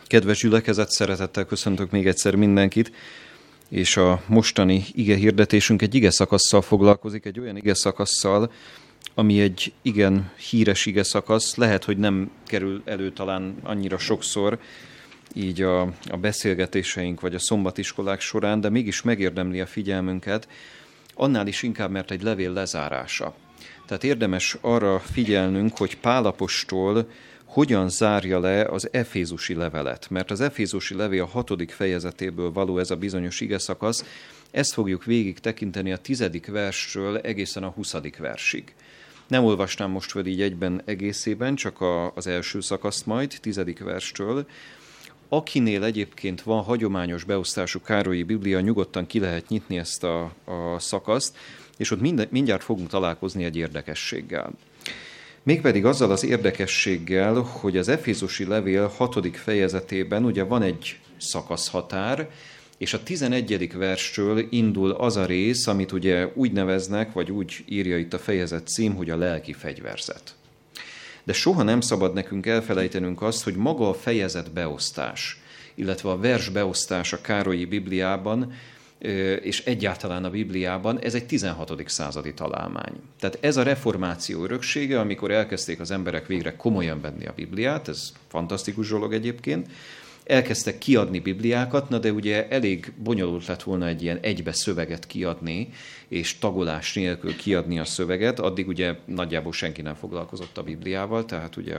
Kedves gyülekezet, szeretettel köszöntök még egyszer mindenkit, és a mostani ige hirdetésünk egy ige szakasszal foglalkozik, egy olyan ige szakasszal, ami egy igen híres ige szakasz, lehet, hogy nem kerül elő talán annyira sokszor, így a beszélgetéseink vagy a szombatiskolák során, de mégis megérdemli a figyelmünket, annál is inkább, mert egy levél lezárása. Tehát érdemes arra figyelnünk, hogy Pál apostol hogyan zárja le az efézusi levelet. Mert az efézusi levél 6. fejezetéből való ez a bizonyos igeszakasz, ezt fogjuk végig tekinteni a 10. versről egészen a 20. versig. Nem olvastam most fel így egyben egészében, csak az első szakaszt majd, 10. verstől. Akinél egyébként van hagyományos beosztású Károlyi Biblia, nyugodtan ki lehet nyitni ezt a szakaszt, és ott mindjárt fogunk találkozni egy érdekességgel. Mégpedig azzal az érdekességgel, hogy az efézusi levél 6. fejezetében ugye van egy szakaszhatár, és a 11. verstől indul az a rész, amit ugye úgy neveznek, vagy úgy írja itt a fejezet cím, hogy a lelki fegyverzet. De soha nem szabad nekünk elfelejtenünk azt, hogy maga a fejezet beosztás, illetve a vers beosztás a Károlyi Bibliában, és egyáltalán a Bibliában, ez egy 16. századi találmány. Tehát ez a reformáció öröksége, amikor elkezdték az emberek végre komolyan venni a Bibliát, ez fantasztikus dolog egyébként, elkezdtek kiadni Bibliákat, de ugye elég bonyolult lett volna egy ilyen egybe szöveget kiadni, és tagolás nélkül kiadni a szöveget, addig ugye nagyjából senki nem foglalkozott a Bibliával, tehát ugye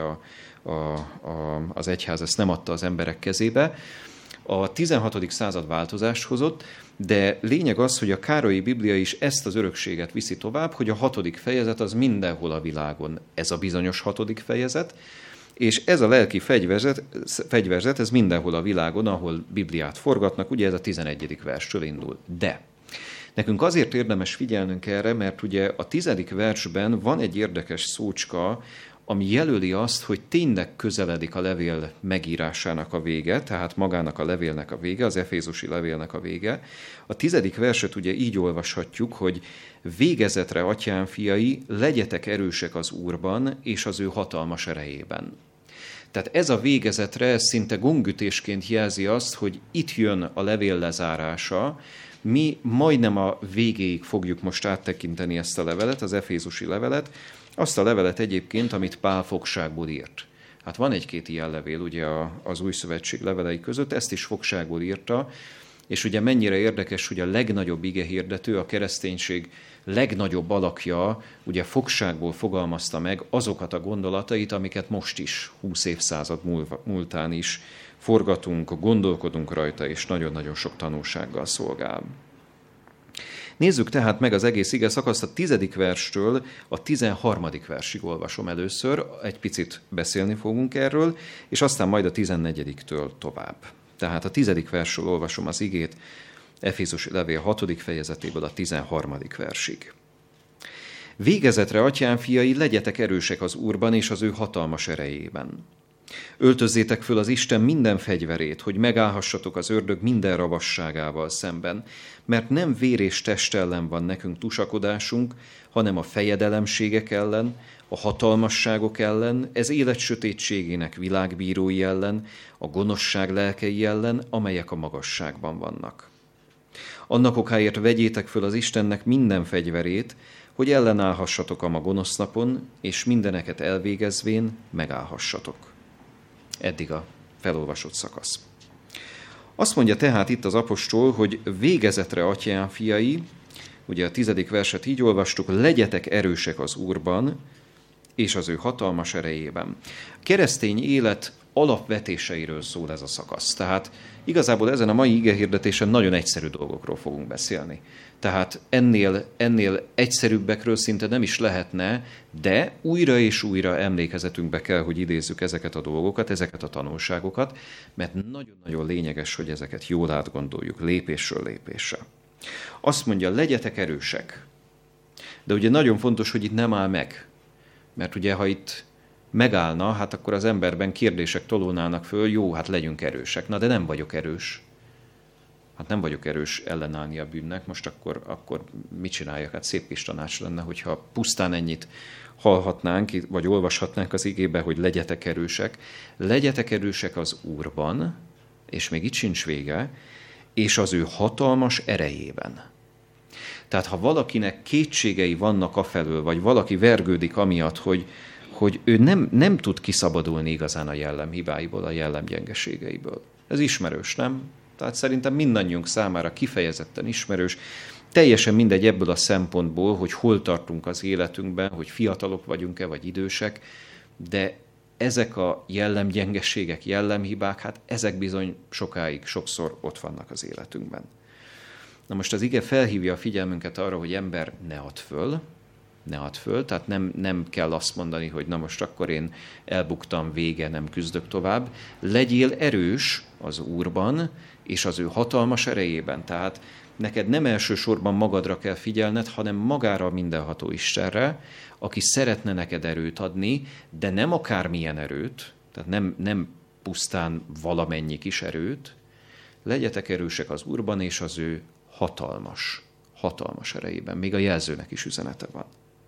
az egyház ezt nem adta az emberek kezébe. A 16. század változást hozott, de lényeg az, hogy a Károlyi Biblia is ezt az örökséget viszi tovább, hogy a 6. fejezet az mindenhol a világon ez a bizonyos 6. fejezet, és ez a lelki fegyverzet, ez mindenhol a világon, ahol Bibliát forgatnak, ugye ez a 11. verstől indul. De nekünk azért érdemes figyelnünk erre, mert ugye a 10. versben van egy érdekes szócska, ami jelöli azt, hogy tényleg közeledik a levél megírásának a vége, tehát magának a levélnek a vége, az efézusi levélnek a vége. A 10. verset ugye így olvashatjuk, hogy végezetre, atyám fiai, legyetek erősek az Úrban és az ő hatalmas erejében. Tehát ez a végezetre, ez szinte gongütésként jelzi azt, hogy itt jön a levél lezárása. Mi majdnem a végéig fogjuk most áttekinteni ezt a levelet, az efézusi levelet, azt a levelet egyébként, amit Pál fogságból írt. Hát van egy-két ilyen levél ugye az Új Szövetség levelei között, ezt is fogságból írta, és ugye mennyire érdekes, hogy a legnagyobb igehirdető, a kereszténység legnagyobb alakja ugye fogságból fogalmazta meg azokat a gondolatait, amiket most is, 20 évszázad múltán is forgatunk, gondolkodunk rajta, és nagyon-nagyon sok tanulsággal szolgál. Nézzük tehát meg az egész ige szakaszt, a 10. verstől a 13. versig olvasom először, egy picit beszélni fogunk erről, és aztán majd a 14-től tovább. Tehát a 10. versről olvasom az igét, Efézusi levél 6. fejezetéből a 13. versig. Végezetre, atyám fiai, legyetek erősek az Úrban és az ő hatalmas erejében. Öltözzétek föl az Isten minden fegyverét, hogy megállhassatok az ördög minden ravasságával szemben, mert nem vér és test ellen van nekünk tusakodásunk, hanem a fejedelemségek ellen, a hatalmasságok ellen, ez élet sötétségének világbírói ellen, a gonoszság lelkei ellen, amelyek a magasságban vannak. Annak okáért vegyétek föl az Istennek minden fegyverét, hogy ellenállhassatok a ma gonosz napon, és mindeneket elvégezvén megállhassatok. Eddig a felolvasott szakasz. Azt mondja tehát itt az apostol, hogy végezetre, atyám fiai, ugye a 10. verset így olvastuk, legyetek erősek az Úrban és az ő hatalmas erejében. A keresztény élet alapvetéseiről szól ez a szakasz. Tehát igazából ezen a mai igehirdetésen nagyon egyszerű dolgokról fogunk beszélni. Tehát ennél egyszerűbbekről szinte nem is lehetne, de újra és újra emlékezetünkbe kell, hogy idézzük ezeket a dolgokat, ezeket a tanulságokat, mert nagyon-nagyon lényeges, hogy ezeket jól átgondoljuk lépésről lépésre. Azt mondja, legyetek erősek. De ugye nagyon fontos, hogy itt nem áll meg. Mert ugye, ha itt megállna, hát akkor az emberben kérdések tolódnának föl, jó, hát legyünk erősek. Na, de nem vagyok erős. Hát nem vagyok erős ellenállni a bűnnek, most akkor mit csináljak? Hát szép kis tanács lenne, hogyha pusztán ennyit hallhatnánk, vagy olvashatnánk az igébe, hogy legyetek erősek. Legyetek erősek az Úrban, és még itt sincs vége, és az ő hatalmas erejében. Tehát ha valakinek kétségei vannak afelől, vagy valaki vergődik amiatt, hogy ő nem tud kiszabadulni igazán a jellemhibáiból, a jellemgyengeségeiből. Ez ismerős, nem? Tehát szerintem mindannyiunk számára kifejezetten ismerős, teljesen mindegy ebből a szempontból, hogy hol tartunk az életünkben, hogy fiatalok vagyunk-e, vagy idősek, de ezek a jellemgyengeségek, jellemhibák, hát ezek bizony sokáig, sokszor ott vannak az életünkben. Na most az ige felhívja a figyelmünket arra, hogy ember ne add föl, tehát nem kell azt mondani, hogy na most akkor én elbuktam, vége, nem küzdök tovább. Legyél erős az Úrban, és az ő hatalmas erejében. Tehát neked nem elsősorban magadra kell figyelned, hanem magára a mindenható Istenre, aki szeretne neked erőt adni, de nem akármilyen erőt, tehát nem pusztán valamennyi kis erőt. Legyetek erősek az Úrban, és az ő hatalmas erejében. Még a jelzőnek is üzenete van.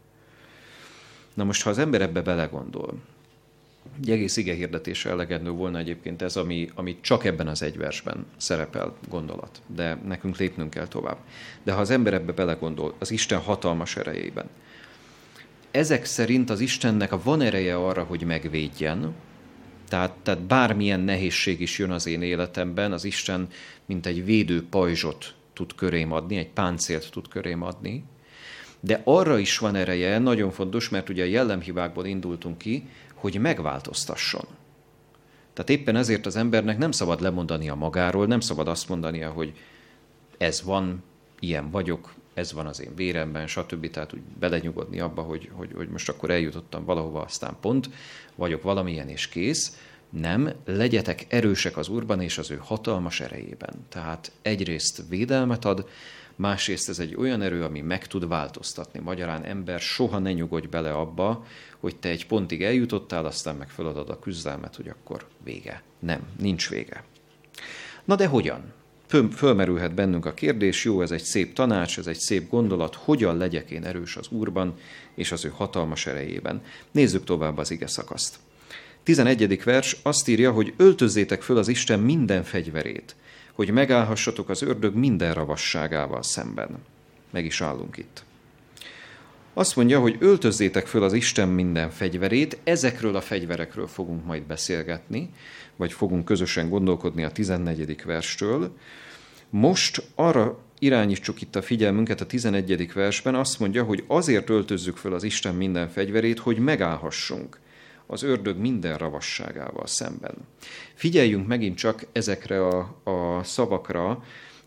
Na most, ha az ember ebbe belegondol, egy egész igehirdetése elegendő volna egyébként ez, ami csak ebben az egy versben szerepel gondolat, de nekünk lépnünk kell tovább. De ha az ember ebbe belegondol, az Isten hatalmas erejében, ezek szerint az Istennek van ereje arra, hogy megvédjen, tehát bármilyen nehézség is jön az én életemben, az Isten mint egy védő pajzsot tud körém adni, egy páncélt tud körém adni, de arra is van ereje, nagyon fontos, mert ugye a jellemhibákból indultunk ki, hogy megváltoztasson. Tehát éppen ezért az embernek nem szabad lemondania magáról, nem szabad azt mondania, hogy ez van, ilyen vagyok, ez van az én véremben, stb. Tehát úgy belenyugodni abba, hogy most akkor eljutottam valahova, aztán pont, vagyok valamilyen és kész. Nem, legyetek erősek az Úrban és az ő hatalmas erejében. Tehát egyrészt védelmet ad, másrészt ez egy olyan erő, ami meg tud változtatni. Magyarán ember, soha ne nyugodj bele abba, hogy te egy pontig eljutottál, aztán meg feladod a küzdelmet, hogy akkor vége. Nem, nincs vége. Na de hogyan? Fölmerülhet bennünk a kérdés, jó, ez egy szép tanács, ez egy szép gondolat, hogyan legyek én erős az Úrban és az ő hatalmas erejében. Nézzük tovább az ige szakaszt. 11. vers azt írja, hogy öltözzétek föl az Isten minden fegyverét, hogy megállhassatok az ördög minden ravasságával szemben. Meg is állunk itt. Azt mondja, hogy öltözzétek föl az Isten minden fegyverét, ezekről a fegyverekről fogunk majd beszélgetni, vagy fogunk közösen gondolkodni a 14. verstől. Most arra irányítsuk itt a figyelmünket a 11. versben, azt mondja, hogy azért öltözzük föl az Isten minden fegyverét, hogy megállhassunk az ördög minden ravasságával szemben. Figyeljünk megint csak ezekre a szavakra.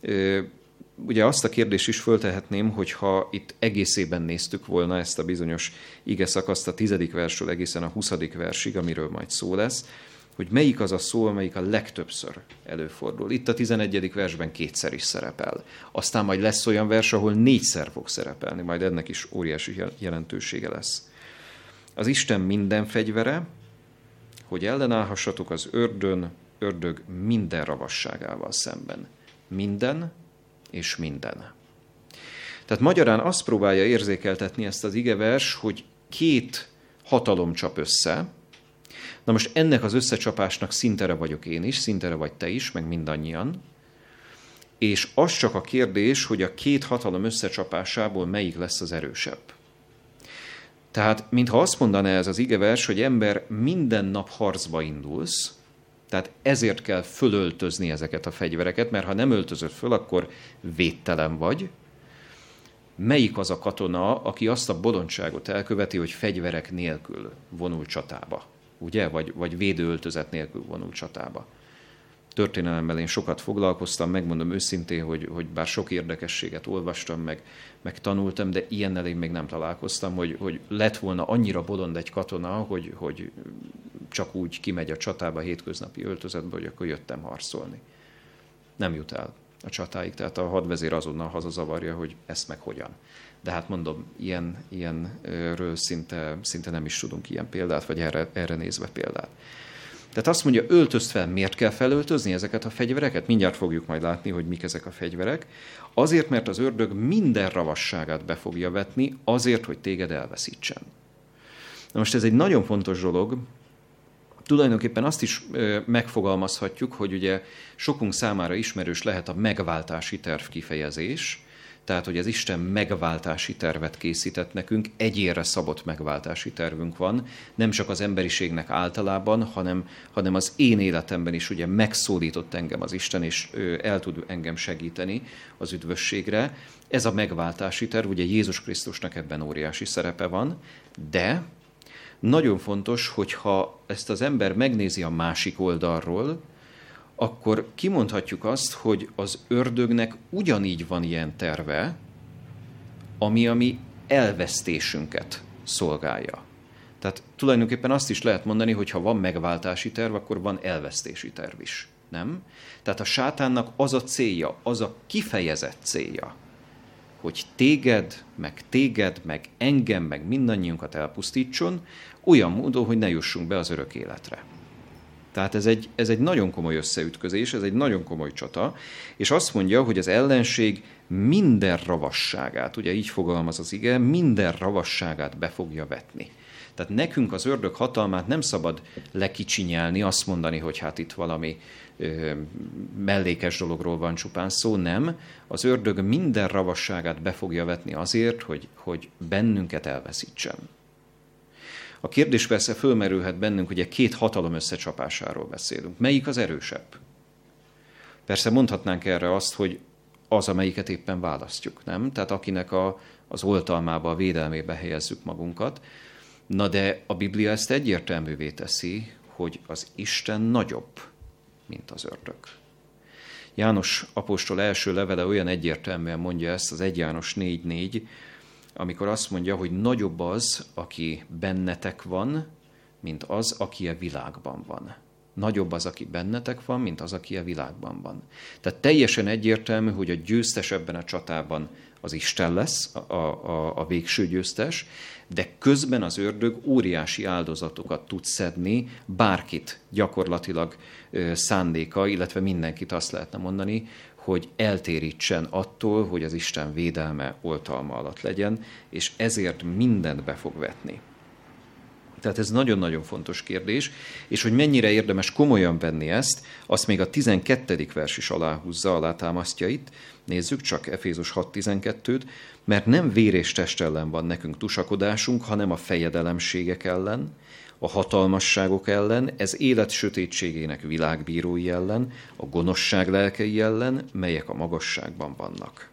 Ugye azt a kérdést is föltehetném, hogyha itt egészében néztük volna ezt a bizonyos ige szakaszt a 10. versről egészen a 20. versig, amiről majd szó lesz, hogy melyik az a szó, amelyik a legtöbbször előfordul. Itt a 11. versben 2-szer is szerepel. Aztán majd lesz olyan vers, ahol 4-szer fog szerepelni, majd ennek is óriási jelentősége lesz. Az Isten minden fegyvere, hogy ellenállhassatok az ördög minden ravasságával szemben. Minden és minden. Tehát magyarán azt próbálja érzékeltetni ezt az igevers, hogy 2 hatalom csap össze. Na most ennek az összecsapásnak szintere vagyok én is, szintere vagy te is, meg mindannyian. És az csak a kérdés, hogy a 2 hatalom összecsapásából melyik lesz az erősebb. Tehát, mintha azt mondaná ez az igevers, hogy ember, minden nap harcba indulsz, tehát ezért kell fölöltözni ezeket a fegyvereket, mert ha nem öltözöd föl, akkor védtelen vagy. Melyik az a katona, aki azt a bolondságot elköveti, hogy fegyverek nélkül vonul csatába? Ugye? Vagy védőöltözet nélkül vonul csatába. Történelemmel én sokat foglalkoztam, megmondom őszintén, hogy bár sok érdekességet olvastam, meg tanultam, de ilyennel én még nem találkoztam, hogy lett volna annyira bolond egy katona, hogy csak úgy kimegy a csatába hétköznapi öltözetbe, hogy akkor jöttem harcolni. Nem jut el a csatáig, tehát a hadvezér azonnal hazazavarja, hogy ezt meg hogyan. De hát mondom, ilyenről szinte nem is tudunk ilyen példát, vagy erre nézve példát. Tehát azt mondja, öltözd fel, miért kell felöltözni ezeket a fegyvereket? Mindjárt fogjuk majd látni, hogy mik ezek a fegyverek. Azért, mert az ördög minden ravasságát be fogja vetni, azért, hogy téged elveszítsen. Na most ez egy nagyon fontos dolog. Tulajdonképpen azt is megfogalmazhatjuk, hogy ugye sokunk számára ismerős lehet a megváltási terv kifejezés, tehát, hogy az Isten megváltási tervet készített nekünk, egyénre szabott megváltási tervünk van, nem csak az emberiségnek általában, hanem az én életemben is ugye megszólított engem az Isten, és el tud engem segíteni az üdvösségre. Ez a megváltási terv, ugye Jézus Krisztusnak ebben óriási szerepe van, de nagyon fontos, hogyha ezt az ember megnézi a másik oldalról, akkor kimondhatjuk azt, hogy az ördögnek ugyanígy van ilyen terve, ami elvesztésünket szolgálja. Tehát tulajdonképpen azt is lehet mondani, hogy ha van megváltási terv, akkor van elvesztési terv is. Nem? Tehát a sátánnak az a célja, az a kifejezett célja, hogy téged, meg engem, meg mindannyiunkat elpusztítson, olyan módon, hogy ne jussunk be az örök életre. Tehát ez egy nagyon komoly összeütközés, ez egy nagyon komoly csata, és azt mondja, hogy az ellenség minden ravasságát, ugye így fogalmaz az ige, minden ravasságát be fogja vetni. Tehát nekünk az ördög hatalmát nem szabad lekicsinyelni, azt mondani, hogy hát itt valami mellékes dologról van csupán szó, nem. Az ördög minden ravasságát be fogja vetni azért, hogy bennünket elveszítsen. A kérdés persze fölmerülhet bennünk, ugye két hatalom összecsapásáról beszélünk. Melyik az erősebb? Persze mondhatnánk erre azt, hogy az, amelyiket éppen választjuk, nem? Tehát akinek az oltalmába, a védelmébe helyezzük magunkat. Na de a Biblia ezt egyértelművé teszi, hogy az Isten nagyobb, mint az ördög. János apostol első levele olyan egyértelműen mondja ezt, az 1 János 4:4, amikor azt mondja, hogy nagyobb az, aki bennetek van, mint az, aki a világban van. Nagyobb az, aki bennetek van, mint az, aki a világban van. Tehát teljesen egyértelmű, hogy a győztes ebben a csatában az Isten lesz, a végső győztes, de közben az ördög óriási áldozatokat tud szedni, bárkit gyakorlatilag szándéka, illetve mindenkit azt lehetne mondani, hogy eltérítsen attól, hogy az Isten védelme oltalma alatt legyen, és ezért mindent be fog vetni. Tehát ez nagyon-nagyon fontos kérdés, és hogy mennyire érdemes komolyan venni ezt, azt még a 12. vers is alátámasztja itt. Nézzük csak Efézus 6:12-t, mert nem vér és test ellen van nekünk tusakodásunk, hanem a fejedelemségek ellen, a hatalmasságok ellen, ez élet sötétségének világbírói ellen, a gonoszság lelkei ellen, melyek a magasságban vannak.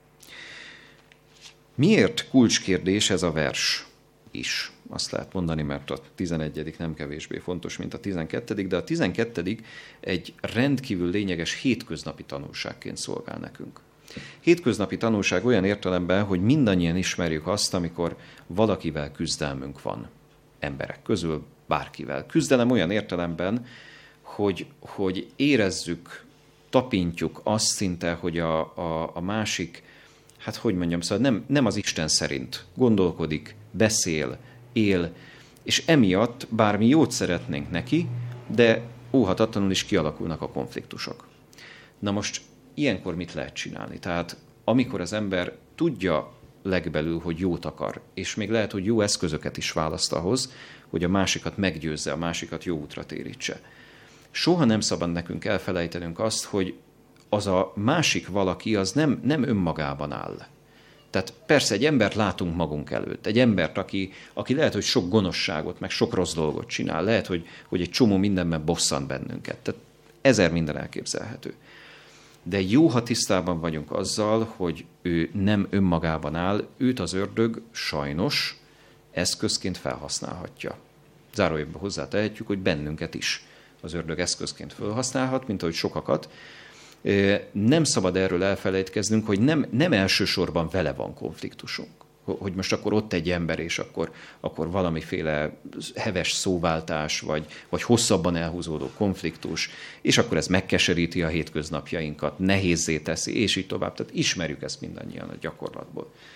Miért kulcskérdés ez a vers is? Azt lehet mondani, mert a 11. nem kevésbé fontos, mint a 12., de a 12. egy rendkívül lényeges hétköznapi tanulságként szolgál nekünk. Hétköznapi tanulság olyan értelemben, hogy mindannyian ismerjük azt, amikor valakivel küzdelmünk van. Emberek közül bárkivel. Küzdelem olyan értelemben, hogy érezzük, tapintjuk azt szinte, hogy a másik, hát hogy mondjam, szóval nem az Isten szerint gondolkodik, beszél, él, és emiatt bármi jót szeretnénk neki, de óhatatlanul is kialakulnak a konfliktusok. Na most ilyenkor mit lehet csinálni? Tehát amikor az ember tudja legbelül, hogy jót akar, és még lehet, hogy jó eszközöket is választ ahhoz, hogy a másikat meggyőzze, a másikat jó útra térítse. Soha nem szabad nekünk elfelejtenünk azt, hogy az a másik valaki az nem önmagában áll. Tehát persze egy embert látunk magunk előtt, egy embert, aki lehet, hogy sok gonoszságot, meg sok rossz dolgot csinál, lehet, hogy egy csomó mindenben bosszant bennünket. Tehát 1000 minden elképzelhető. De jó, ha tisztában vagyunk azzal, hogy ő nem önmagában áll, őt az ördög sajnos eszközként felhasználhatja. Zárójelben hozzátehetjük, hogy bennünket is az ördög eszközként felhasználhat, mint ahogy sokakat. Nem szabad erről elfelejtkeznünk, hogy nem elsősorban vele van konfliktusunk. Hogy most akkor ott egy ember, és akkor valamiféle heves szóváltás, vagy hosszabban elhúzódó konfliktus, és akkor ez megkeseríti a hétköznapjainkat, nehézzé teszi, és így tovább. Tehát ismerjük ezt mindannyian a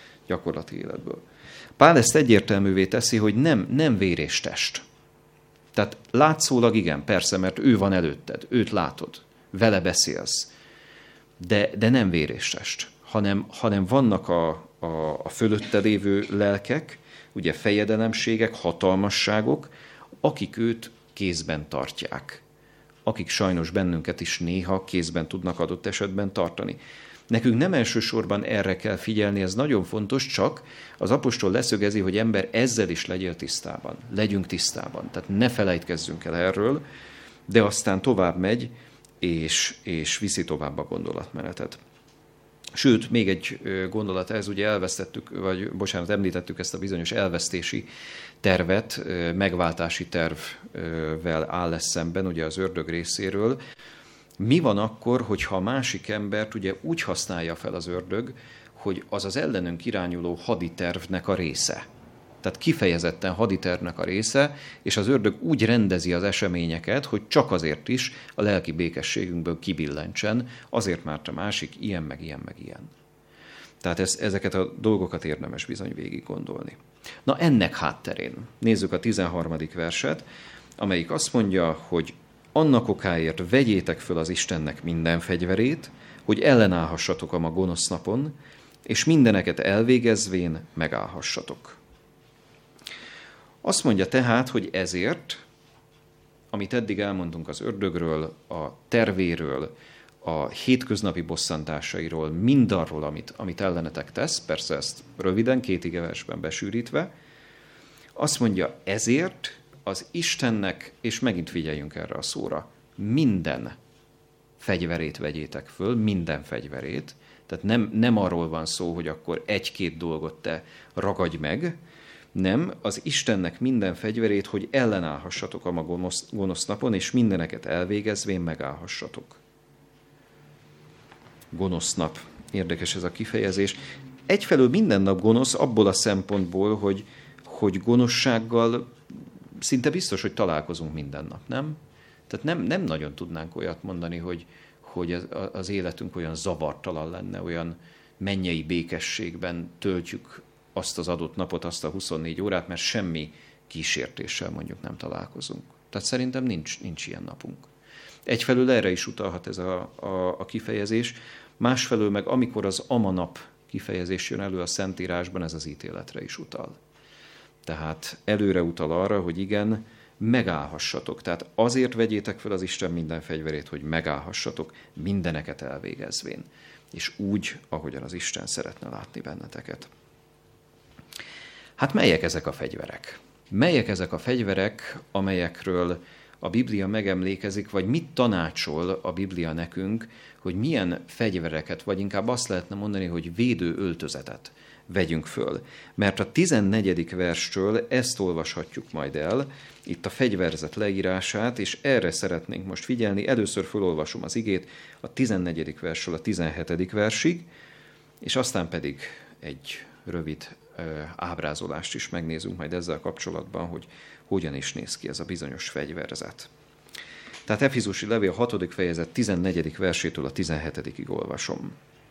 gyakorlati életből. Pál ezt egyértelművé teszi, hogy nem vér és test. Tehát látszólag igen, persze, mert ő van előtted, őt látod, vele beszélsz, de nem vér és test, hanem vannak a fölötte lévő lelkek, ugye fejedelemségek, hatalmasságok, akik őt kézben tartják, akik sajnos bennünket is néha kézben tudnak adott esetben tartani. Nekünk nem elsősorban erre kell figyelni, ez nagyon fontos, csak az apostol leszögezi, hogy ember, ezzel is legyél tisztában, legyünk tisztában. Tehát ne felejtkezzünk el erről, de aztán tovább megy, és viszi tovább a gondolatmenetet. Sőt, még egy gondolat, ez ugye említettük ezt a bizonyos elvesztési tervet, megváltási tervvel áll lesz szemben, ugye az ördög részéről. Mi van akkor, hogyha a másik embert ugye úgy használja fel az ördög, hogy az az ellenünk irányuló haditervnek a része. Tehát kifejezetten haditervnek a része, és az ördög úgy rendezi az eseményeket, hogy csak azért is a lelki békességünkből kibillentsen, azért mert a másik ilyen, meg ilyen, meg ilyen. Tehát ezeket a dolgokat érdemes bizony végig gondolni. Na ennek hátterén nézzük a 13. verset, amelyik azt mondja, hogy annak okáért vegyétek föl az Istennek minden fegyverét, hogy ellenállhassatok a ma gonosz napon, és mindeneket elvégezvén megállhassatok. Azt mondja tehát, hogy ezért, amit eddig elmondtunk az ördögről, a tervéről, a hétköznapi bosszantásairól, mindarról, amit ellenetek tesz, persze ezt röviden, 2 igeversben besűrítve, azt mondja, ezért az Istennek, és megint figyeljünk erre a szóra, minden fegyverét vegyétek föl, minden fegyverét, tehát nem arról van szó, hogy akkor 1-2 dolgot te ragadj meg, nem, az Istennek minden fegyverét, hogy ellenállhassatok a ma gonosz napon, és mindeneket elvégezvén megállhassatok. Gonosz nap. Érdekes ez a kifejezés. Egyfelől minden nap gonosz abból a szempontból, hogy gonoszsággal szinte biztos, hogy találkozunk minden nap, nem? Tehát nem nagyon tudnánk olyat mondani, hogy az életünk olyan zavartalan lenne, olyan mennyei békességben töltjük azt az adott napot, azt a 24 órát, mert semmi kísértéssel mondjuk nem találkozunk. Tehát szerintem nincs ilyen napunk. Egyfelől erre is utalhat ez a kifejezés, másfelől meg amikor az amanap kifejezés jön elő a Szentírásban, ez az ítéletre is utal. Tehát előre utal arra, hogy igen, megállhassatok. Tehát azért vegyétek fel az Isten minden fegyverét, hogy megállhassatok, mindeneket elvégezvén. És úgy, ahogyan az Isten szeretne látni benneteket. Hát melyek ezek a fegyverek? Melyek ezek a fegyverek, amelyekről a Biblia megemlékezik, vagy mit tanácsol a Biblia nekünk, hogy milyen fegyvereket, vagy inkább azt lehetne mondani, hogy védő öltözetet vegyünk föl. Mert a 14. verstől ezt olvashatjuk majd el, itt a fegyverzet leírását, és erre szeretnénk most figyelni. Először fölolvasom az igét a 14. versről a 17. versig, és aztán pedig egy rövid ábrázolást is megnézünk majd ezzel kapcsolatban, hogy hogyan is néz ki ez a bizonyos fegyverzet. Tehát Efézusi levél 6. fejezet 14. versétől a 17-ig olvasom.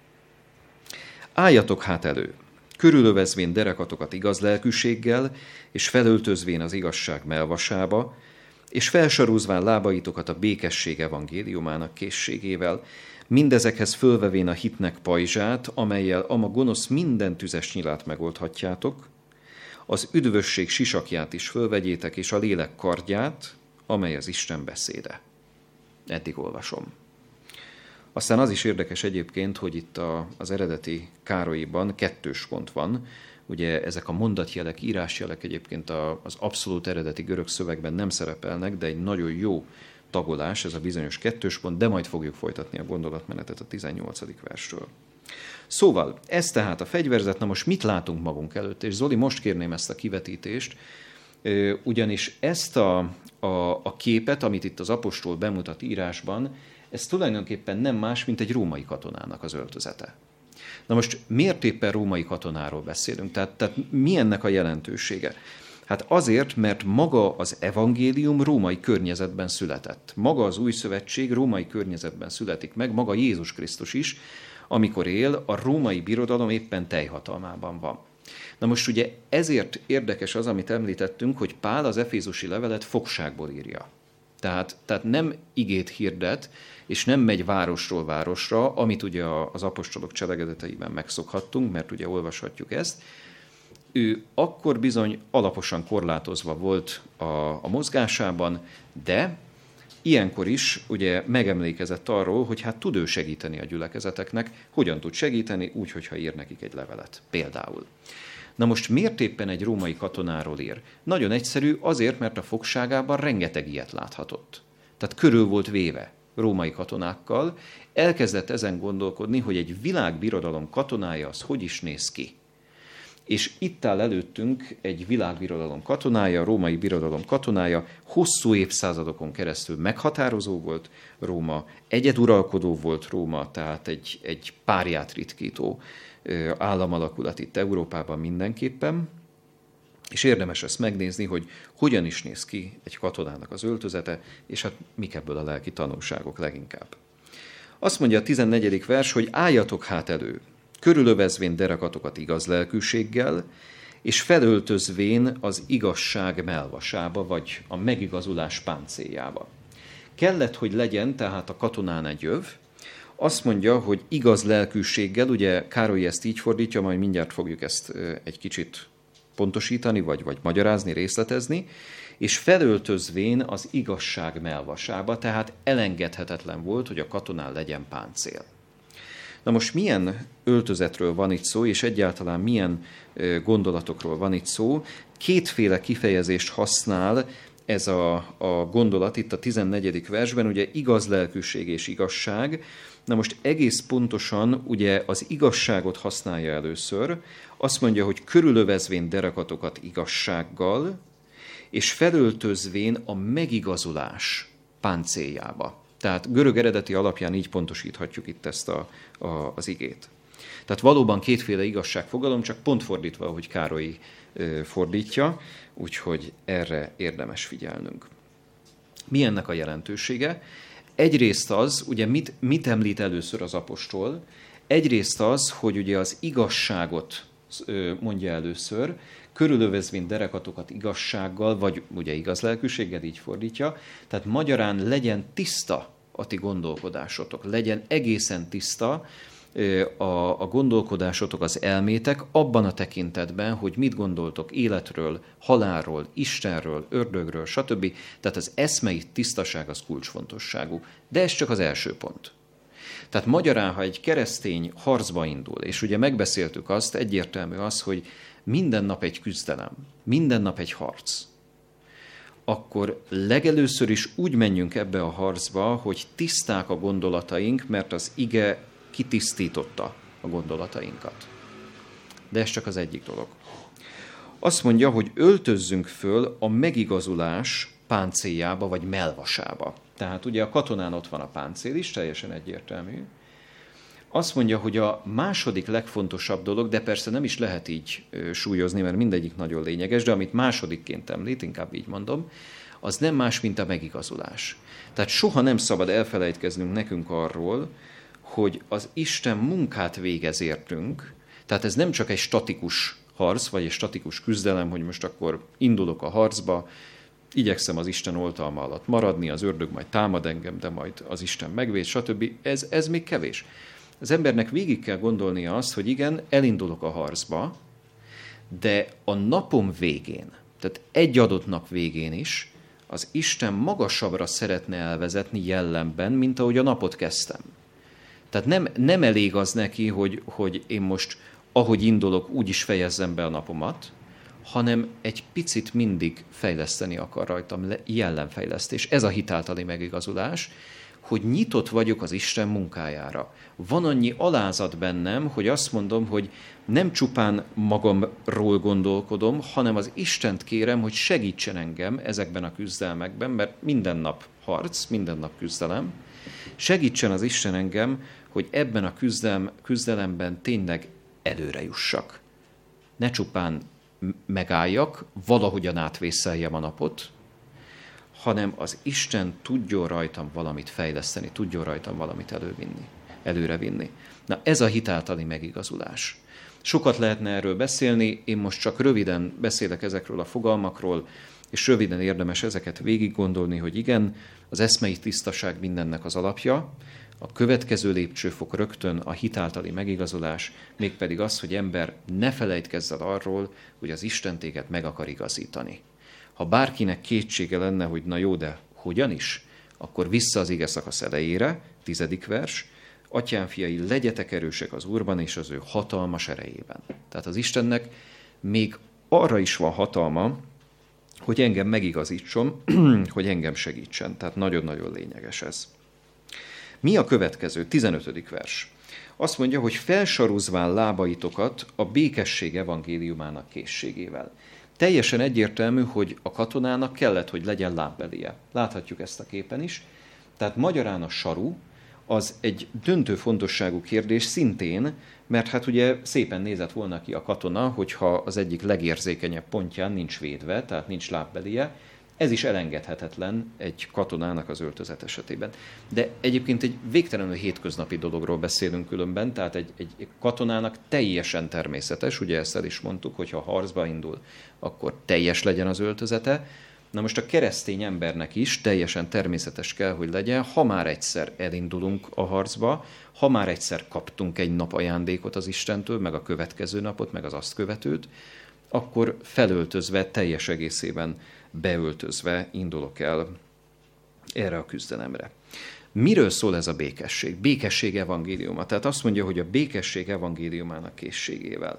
Álljatok hát elő, körülövezvén derekatokat igaz lelkűséggel, és felöltözvén az igazság melvasába, és felsarúzván lábaitokat a békesség evangéliumának készségével, mindezekhez fölvevén a hitnek pajzsát, amellyel a gonosz minden tüzes nyilát megoldhatjátok, az üdvösség sisakját is fölvegyétek, és a lélek kardját, amely az Isten beszéde. Eddig olvasom. Aztán az is érdekes egyébként, hogy itt az eredeti Károlyiban 2 pont van. Ugye ezek a mondatjelek, írásjelek egyébként az abszolút eredeti görög szövegben nem szerepelnek, de egy nagyon jó tagolás, ez a bizonyos 2 pont, de majd fogjuk folytatni a gondolatmenetet a 18. versről. Szóval, ez tehát a fegyverzet, na most mit látunk magunk előtt? És Zoli, most kérném ezt a kivetítést, ugyanis ezt a képet, amit itt az apostol bemutat írásban, ez tulajdonképpen nem más, mint egy római katonának az öltözete. Na most miért éppen római katonáról beszélünk? Tehát mi ennek a jelentősége? Hát azért, mert maga az evangélium római környezetben született. Maga az új szövetség római környezetben születik meg, maga Jézus Krisztus is, amikor él, a római birodalom éppen teljhatalmában van. Na most ugye ezért érdekes az, amit említettünk, hogy Pál az efézusi levelet fogságból írja. Tehát nem igét hirdet, és nem megy városról városra, amit ugye az apostolok cselekedeteiben megszokhattunk, mert ugye olvashatjuk ezt. Ő akkor bizony alaposan korlátozva volt a mozgásában, de ilyenkor is ugye megemlékezett arról, hogy hát tud ő segíteni a gyülekezeteknek. Hogyan tud segíteni? Úgy, hogyha ír nekik egy levelet, például. Na most miért éppen egy római katonáról ír? Nagyon egyszerű, azért, mert a fogságában rengeteg ilyet láthatott. Tehát körül volt véve római katonákkal, elkezdett ezen gondolkodni, hogy egy világbirodalom katonája az hogy is néz ki. És itt áll előttünk egy világbirodalom katonája, a római birodalom katonája, hosszú évszázadokon keresztül meghatározó volt Róma, egyeduralkodó volt Róma, tehát egy párját ritkító államalakulat itt Európában mindenképpen, és érdemes ezt megnézni, hogy hogyan is néz ki egy katonának az öltözete, és hát mik ebből a lelki tanulságok leginkább. Azt mondja a 14. vers, hogy álljatok hát elő, körülövezvén derekatokat igaz lelkűséggel, és felöltözvén az igazság melvasába, vagy a megigazulás páncéljába. Kellett, hogy legyen tehát a katonán egy öv. Azt mondja, hogy igaz lelkűséggel, ugye Károly ezt így fordítja, majd mindjárt fogjuk ezt egy kicsit pontosítani, vagy magyarázni, részletezni, és felöltözvén az igazság melvasába, tehát elengedhetetlen volt, hogy a katonán legyen páncél. Na most milyen öltözetről van itt szó, és egyáltalán milyen gondolatokról van itt szó? Kétféle kifejezést használ ez a gondolat itt a 14. versben, ugye igaz lelkűség és igazság. Na most egész pontosan ugye az igazságot használja először, azt mondja, hogy körülövezvén derekatokat igazsággal, és felöltözvén a megigazulás páncéljába. Tehát görög eredeti alapján így pontosíthatjuk itt ezt az igét. Tehát valóban kétféle igazságfogalom, csak pont fordítva, ahogy Károly fordítja, úgyhogy erre érdemes figyelnünk. Mi ennek a jelentősége? Egyrészt az, ugye mit említ először az apostol? Egyrészt az, hogy ugye az igazságot mondja először, körülövezvén derekatokat igazsággal, vagy ugye igaz lelkűséggel, így fordítja, tehát magyarán legyen tiszta a ti gondolkodásotok, legyen egészen tiszta a gondolkodásotok, az elmétek abban a tekintetben, hogy mit gondoltok életről, halálról, Istenről, ördögről, stb. Tehát az eszmei tisztaság az kulcsfontosságú. De ez csak az első pont. Tehát magyarán, ha egy keresztény harcba indul, és ugye megbeszéltük azt, egyértelmű az, hogy minden nap egy küzdelem, minden nap egy harc, akkor legelőször is úgy menjünk ebbe a harcba, hogy tiszták a gondolataink, mert az ige kitisztította a gondolatainkat. De ez csak az egyik dolog. Azt mondja, hogy öltözzünk föl a megigazulás páncéljába, vagy melvasába. Tehát ugye a katonán ott van a páncél is, teljesen egyértelmű. Azt mondja, hogy a második legfontosabb dolog, de persze nem is lehet így súlyozni, mert mindegyik nagyon lényeges, de amit másodikként említ, inkább így mondom, az nem más, mint a megigazulás. Tehát soha nem szabad elfelejtkeznünk nekünk arról, hogy az Isten munkát végez értünk, tehát ez nem csak egy statikus harc, vagy egy statikus küzdelem, hogy most akkor indulok a harcba, igyekszem az Isten oltalma alatt maradni, az ördög majd támad engem, de majd az Isten megvéd, stb. Ez még kevés. Az embernek végig kell gondolnia azt, hogy igen, elindulok a harcba, de a napom végén, tehát egy adott nap végén is, az Isten magasabbra szeretne elvezetni jellemben, mint ahogy a napot kezdtem. Tehát nem elég az neki, hogy én most, ahogy indulok, úgy is fejezzem be a napomat, hanem egy picit mindig fejleszteni akar rajtam, jellemfejlesztés. Ez a hitáltali megigazulás, hogy nyitott vagyok az Isten munkájára. Van annyi alázat bennem, hogy azt mondom, hogy nem csupán magamról gondolkodom, hanem az Istent kérem, hogy segítsen engem ezekben a küzdelmekben, mert minden nap harc, minden nap küzdelem. Segítsen az Isten engem, hogy ebben a küzdelemben tényleg előre jussak. Ne csupán megálljak, valahogyan átvészeljem a napot, hanem az Isten tudjon rajtam valamit fejleszteni, tudjon rajtam valamit előrevinni. Na ez a hitáltali megigazulás. Sokat lehetne erről beszélni, én most csak röviden beszélek ezekről a fogalmakról, és röviden érdemes ezeket végig gondolni, hogy igen, az eszmei tisztaság mindennek az alapja, a következő lépcsőfok rögtön a hit általi megigazolás, mégpedig az, hogy ember ne felejtkezz el arról, hogy az Isten téged meg akar igazítani. Ha bárkinek kétsége lenne, hogy na jó, de hogyan is, akkor vissza az ige szakasz elejére, 10. vers, Atyám fiai, legyetek erősek az Úrban és az ő hatalmas erejében. Tehát az Istennek még arra is van hatalma, hogy engem megigazítson, hogy engem segítsen. Tehát nagyon-nagyon lényeges ez. Mi a következő? 15. vers. Azt mondja, hogy felsaruzván lábaitokat a békesség evangéliumának készségével. Teljesen egyértelmű, hogy a katonának kellett, hogy legyen lábbelie. Láthatjuk ezt a képen is. Tehát magyarán a saru az egy döntő fontosságú kérdés szintén, mert hát ugye szépen nézett volna ki a katona, hogyha az egyik legérzékenyebb pontján nincs védve, tehát nincs lábbelie. Ez is elengedhetetlen egy katonának az öltözet esetében. De egyébként egy végtelenül hétköznapi dologról beszélünk különben, tehát egy katonának teljesen természetes, ugye ezt el is mondtuk, hogyha harcba indul, akkor teljes legyen az öltözete. Na most a keresztény embernek is teljesen természetes kell, hogy legyen, ha már egyszer elindulunk a harcba, ha már egyszer kaptunk egy nap ajándékot az Istentől, meg a következő napot, meg az azt követőt, akkor felöltözve, teljes egészében beöltözve indulok el erre a küzdelemre. Miről szól ez a békesség? Békesség evangéliuma. Tehát azt mondja, hogy a békesség evangéliumának készségével.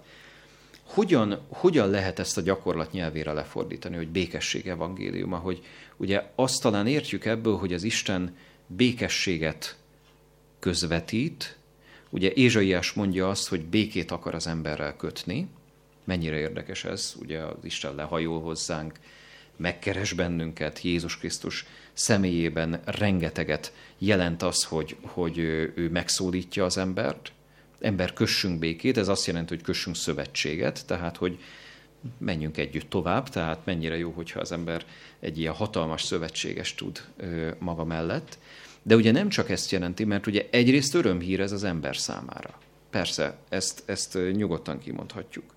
Hogyan lehet ezt a gyakorlat nyelvére lefordítani, hogy békesség evangéliuma? Hogy ugye azt talán értjük ebből, hogy az Isten békességet közvetít. Ugye Ézsaiás mondja azt, hogy békét akar az emberrel kötni. Mennyire érdekes ez, ugye az Isten lehajol hozzánk, megkeres bennünket, Jézus Krisztus személyében rengeteget jelent az, hogy ő megszólítja az embert. Ember, kössünk békét, ez azt jelenti, hogy kössünk szövetséget, tehát hogy menjünk együtt tovább, tehát mennyire jó, hogyha az ember egy ilyen hatalmas szövetséges tud maga mellett. De ugye nem csak ezt jelenti, mert ugye egyrészt örömhír ez az ember számára. Persze, ezt nyugodtan kimondhatjuk.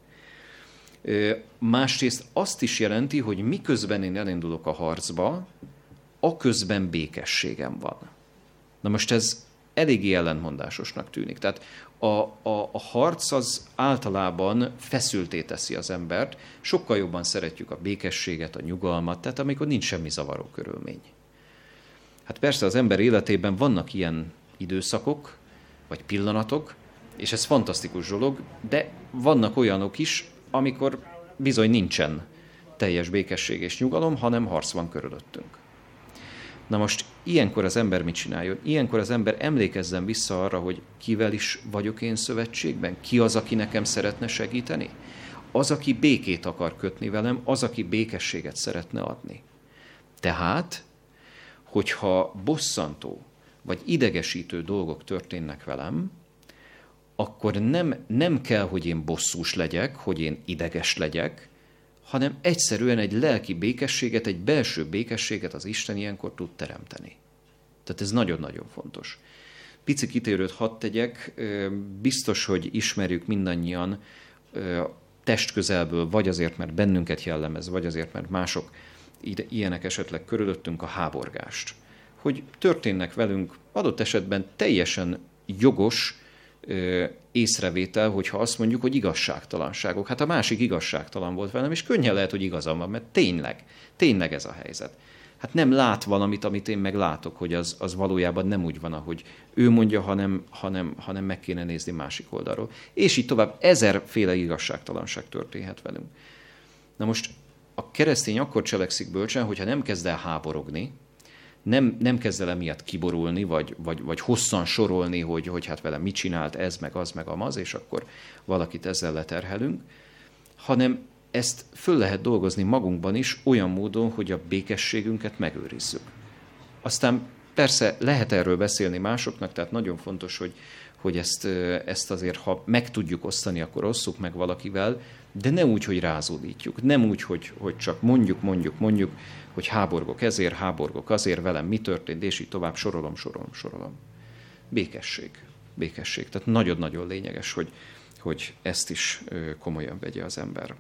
Másrészt azt is jelenti, hogy miközben én elindulok a harcba, aközben békességem van. Na most ez eléggé ellentmondásosnak tűnik. Tehát a harc az általában feszültté teszi az embert, sokkal jobban szeretjük a békességet, a nyugalmat, tehát amikor nincs semmi zavaró körülmény. Hát persze az ember életében vannak ilyen időszakok, vagy pillanatok, és ez fantasztikus dolog, de vannak olyanok is, amikor bizony nincsen teljes békesség és nyugalom, hanem harc van körülöttünk. Na most ilyenkor az ember mit csináljon? Ilyenkor az ember emlékezzen vissza arra, hogy kivel is vagyok én szövetségben? Ki az, aki nekem szeretne segíteni? Az, aki békét akar kötni velem, az, aki békességet szeretne adni. Tehát, hogyha bosszantó vagy idegesítő dolgok történnek velem, akkor nem kell, hogy én bosszús legyek, hogy én ideges legyek, hanem egyszerűen egy lelki békességet, egy belső békességet az Isten ilyenkor tud teremteni. Tehát ez nagyon-nagyon fontos. Pici kitérőt hadd tegyek, biztos, hogy ismerjük mindannyian testközelből, vagy azért, mert bennünket jellemez, vagy azért, mert mások ilyenek esetleg körülöttünk a háborgást. Hogy történnek velünk adott esetben teljesen jogos észrevétel, hogyha azt mondjuk, hogy igazságtalanságok. Hát a másik igazságtalan volt velem, és könnyen lehet, hogy igazam van, mert tényleg ez a helyzet. Hát nem lát valamit, amit én meg látok, hogy az valójában nem úgy van, ahogy ő mondja, hanem meg kéne nézni másik oldalról. És így tovább, ezerféle igazságtalanság történhet velünk. Na most a keresztény akkor cselekszik bölcsen, hogyha nem kezd el háborogni, nem kezd el emiatt kiborulni, vagy hosszan sorolni, hogy hát velem mit csinált ez, meg az, meg amaz, és akkor valakit ezzel leterhelünk, hanem ezt föl lehet dolgozni magunkban is olyan módon, hogy a békességünket megőrizzük. Aztán persze lehet erről beszélni másoknak, tehát nagyon fontos, hogy ezt azért, ha meg tudjuk osztani, akkor osszuk meg valakivel, de ne úgy, hogy rázódítjuk, nem úgy, hogy csak mondjuk, hogy háborgok ezért, háborgok azért, velem mi történt, és így tovább sorolom. Békesség. Tehát nagyon-nagyon lényeges, hogy ezt is komolyan vegye az ember.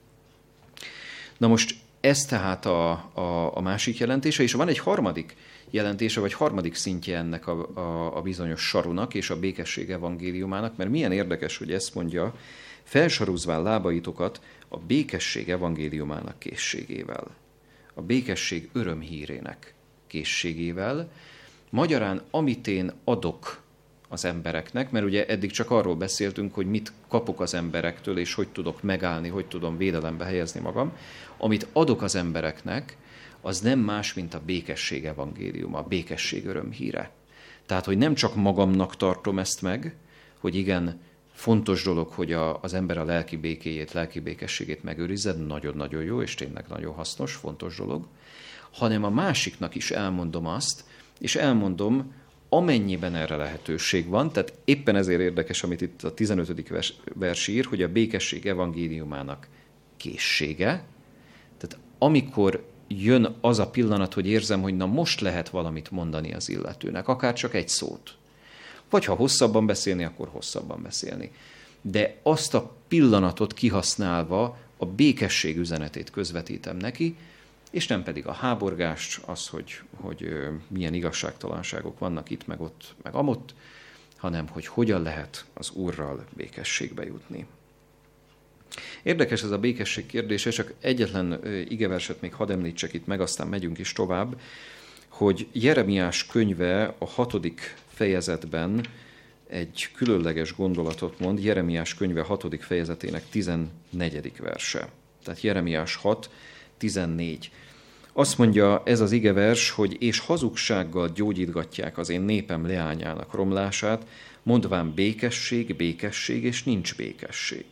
Na most ez tehát a másik jelentése, és van egy harmadik jelentése, vagy harmadik szintje ennek a bizonyos sarunak és a békesség evangéliumának, mert milyen érdekes, hogy ezt mondja, felsarózván lábaitokat a békesség evangéliumának készségével, a békesség örömhírének készségével, magyarán amit én adok az embereknek, mert ugye eddig csak arról beszéltünk, hogy mit kapok az emberektől, és hogy tudok megállni, hogy tudom védelembe helyezni magam. Amit adok az embereknek, az nem más, mint a békesség evangéliuma, a békesség örömhíre. Tehát, hogy nem csak magamnak tartom ezt meg, hogy igen, fontos dolog, hogy az ember a lelki békéjét, lelki békességét megőrizze, nagyon-nagyon jó, és tényleg nagyon hasznos, fontos dolog, hanem a másiknak is elmondom azt, és elmondom, amennyiben erre lehetőség van, tehát éppen ezért érdekes, amit itt a 15. vers ír, hogy a békesség evangéliumának készsége, tehát amikor jön az a pillanat, hogy érzem, hogy na most lehet valamit mondani az illetőnek, akár csak egy szót. Vagy ha hosszabban beszélni, akkor hosszabban beszélni. De azt a pillanatot kihasználva a békesség üzenetét közvetítem neki, és nem pedig a háborgást, az, hogy milyen igazságtalanságok vannak itt, meg ott, meg amott, hanem hogy hogyan lehet az Úrral békességbe jutni. Érdekes ez a békesség kérdése, csak egyetlen igeverset még hadd említsek itt meg, aztán megyünk is tovább, hogy Jeremiás könyve a 6. fejezetben egy különleges gondolatot mond, Jeremiás könyve 6. fejezetének 14. verse. Tehát Jeremiás 6, 14. Azt mondja ez az igevers, hogy és hazugsággal gyógyítgatják az én népem leányának romlását, mondván békesség, békesség, és nincs békesség.